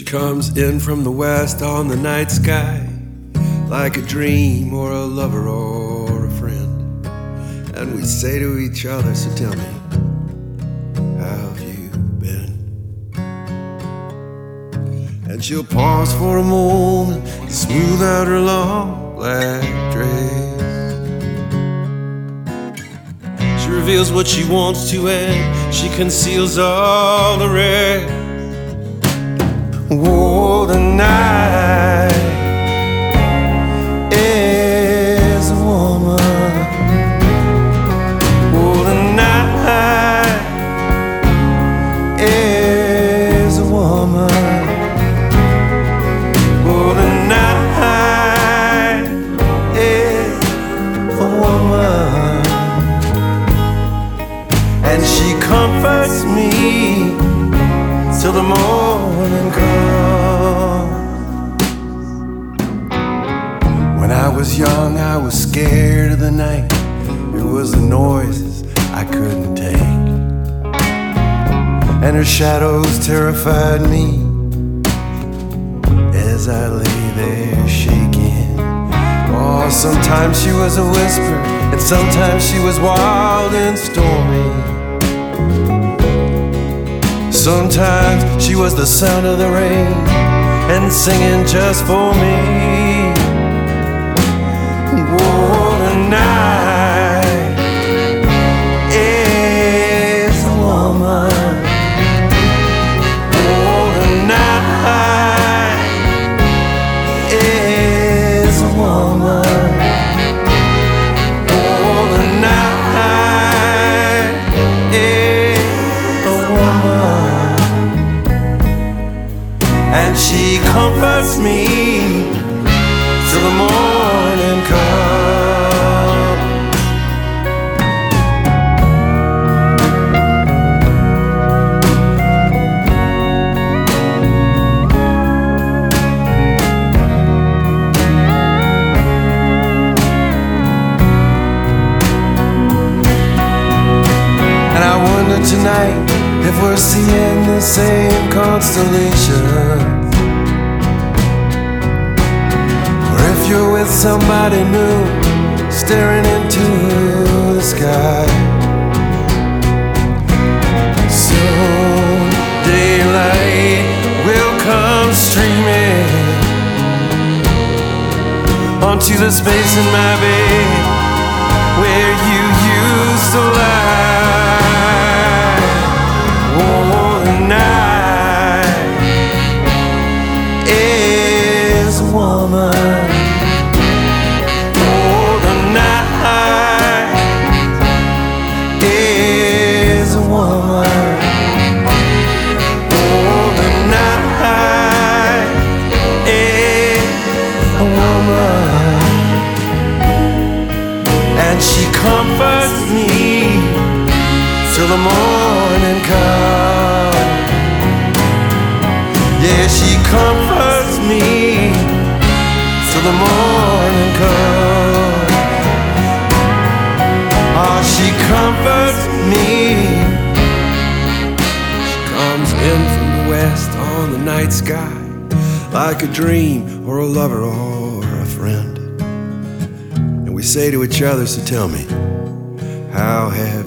comes in from the west on the night sky, like a dream or a lover or a friend. And we say to each other, so tell me, how have you been? And she'll pause for a moment, smooth out her long black dress. She reveals what she wants to and she conceals all the rest. Oh, the night is a woman. Oh, the night is a woman. Oh, the night is a woman. And she comforts me till the morning comes. When I was young, I was scared of the night. It was the noises I couldn't take, and her shadows terrified me as I lay there shaking. Oh, sometimes she was a whisper, and sometimes she was wild and stormy. Sometimes she was the sound of the rain and singing just for me. Oh, the night is a woman. Oh, the night is a woman. Oh, the night is a woman. And she comforts me till the morning comes. And I wonder tonight if we're seeing the same constellation, or if you're with somebody new, staring into the sky. Soon daylight will come streaming onto the space in my bed where you used to lie. Oh, the night is a woman. Oh, the night is a woman. Oh, the night is a woman. And she comforts me till the morning comes. Yeah, she comforts me till the morning comes. Oh, she comforts me. She comes in from the west on the night sky, like a dream or a lover or a friend. And we say to each other, so tell me, how have